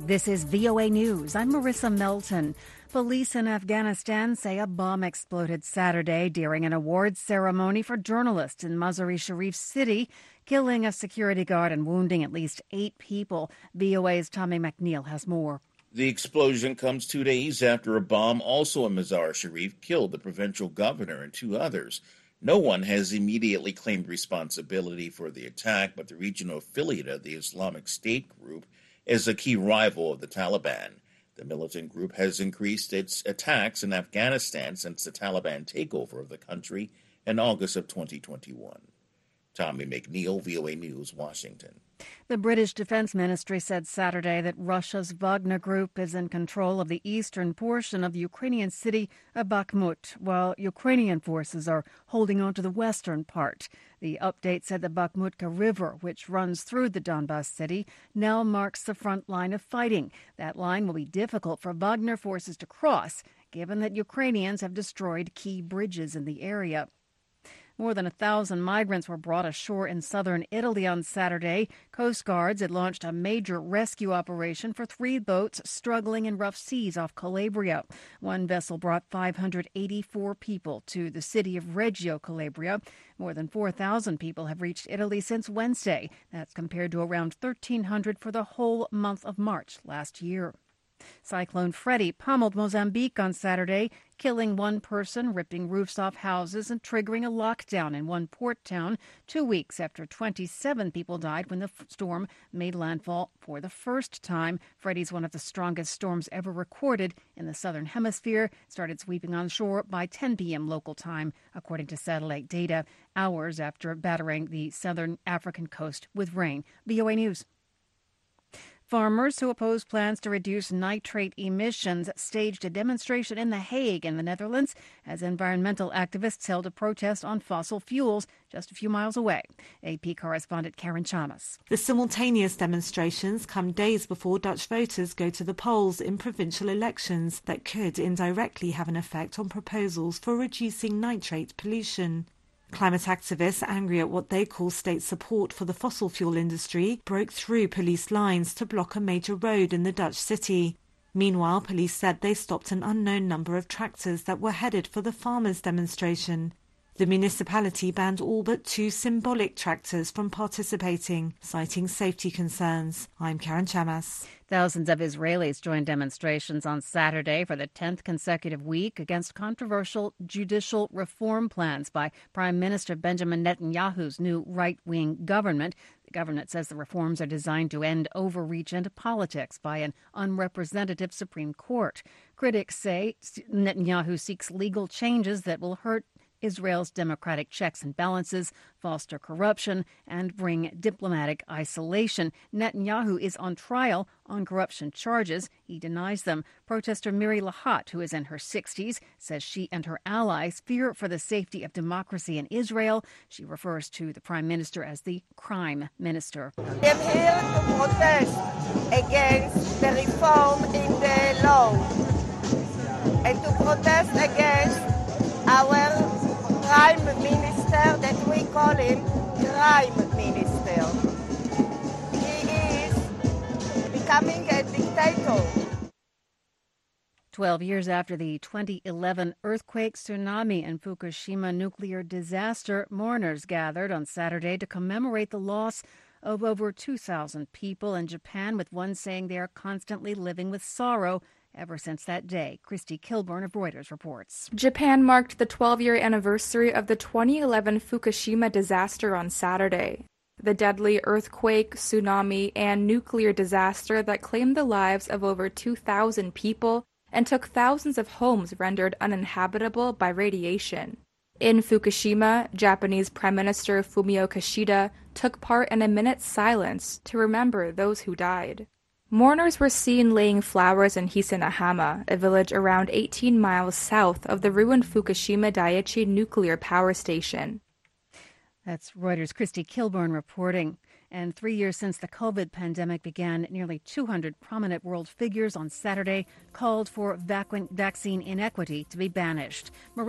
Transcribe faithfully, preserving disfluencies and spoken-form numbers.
This is V O A News. I'm Marissa Melton. Police in Afghanistan say a bomb exploded Saturday during an awards ceremony for journalists in Mazar-e-Sharif city, killing a security guard and wounding at least eight people. V O A's Tommy McNeil has more. The explosion comes two days after a bomb also in Mazar-e-Sharif killed the provincial governor and two others. No one has immediately claimed responsibility for the attack, but the regional affiliate of the Islamic State group is a key rival of the Taliban. The militant group has increased its attacks in Afghanistan since the Taliban takeover of the country in August of twenty twenty-one. Tommy McNeil, V O A News, Washington. The British Defense Ministry said Saturday that Russia's Wagner Group is in control of the eastern portion of the Ukrainian city of Bakhmut, while Ukrainian forces are holding on to the western part. The update said the Bakhmutka River, which runs through the Donbas city, now marks the front line of fighting. That line will be difficult for Wagner forces to cross, given that Ukrainians have destroyed key bridges in the area. More than a thousand migrants were brought ashore in southern Italy on Saturday. Coast Guards had launched a major rescue operation for three boats struggling in rough seas off Calabria. One vessel brought five hundred eighty-four people to the city of Reggio Calabria. More than four thousand people have reached Italy since Wednesday. That's compared to around thirteen hundred for the whole month of March last year. Cyclone Freddy pummeled Mozambique on Saturday, killing one person, ripping roofs off houses, and triggering a lockdown in one port town two weeks after twenty-seven people died when the storm made landfall for the first time. Freddy's one of the strongest storms ever recorded in the southern hemisphere. Started sweeping onshore by ten p.m. local time, according to satellite data, hours after battering the southern African coast with rain. V O A News. Farmers who oppose plans to reduce nitrate emissions staged a demonstration in The Hague in the Netherlands as environmental activists held a protest on fossil fuels just a few miles away. A P correspondent Karen Chamas. The simultaneous demonstrations come days before Dutch voters go to the polls in provincial elections that could indirectly have an effect on proposals for reducing nitrate pollution. Climate activists, angry at what they call state support for the fossil fuel industry, broke through police lines to block a major road in the Dutch city. Meanwhile, police said they stopped an unknown number of tractors that were headed for the farmers' demonstration. The municipality banned all but two symbolic tractors from participating, citing safety concerns. I'm Karen Chamas. Thousands of Israelis joined demonstrations on Saturday for the tenth consecutive week against controversial judicial reform plans by Prime Minister Benjamin Netanyahu's new right-wing government. The government says the reforms are designed to end overreach into politics by an unrepresentative Supreme Court. Critics say Netanyahu seeks legal changes that will hurt Israel's democratic checks and balances, foster corruption, and bring diplomatic isolation. Netanyahu is on trial on corruption charges. He denies them. Protester Miri Lahat, who is in her sixties, says she and her allies fear for the safety of democracy in Israel. She refers to the prime minister as the crime minister. I'm here to protest against the reform in the law and to protest against our Prime Minister, that we call him Crime Minister. He is becoming a dictator. Twelve years after the twenty eleven earthquake, tsunami, and Fukushima nuclear disaster, mourners gathered on Saturday to commemorate the loss of over two thousand people in Japan, with one saying they are constantly living with sorrow ever since that day. Christy Kilburn of Reuters reports. Japan marked the twelve-year anniversary of the twenty eleven Fukushima disaster on Saturday. The deadly earthquake, tsunami, and nuclear disaster that claimed the lives of over two thousand people and took thousands of homes rendered uninhabitable by radiation. In Fukushima, Japanese Prime Minister Fumio Kishida took part in a minute's silence to remember those who died. Mourners were seen laying flowers in Hisanahama, a village around eighteen miles south of the ruined Fukushima Daiichi nuclear power station. That's Reuters' Christy Kilburn reporting. And three years since the COVID pandemic began, nearly two hundred prominent world figures on Saturday called for vac- vaccine inequity to be banished.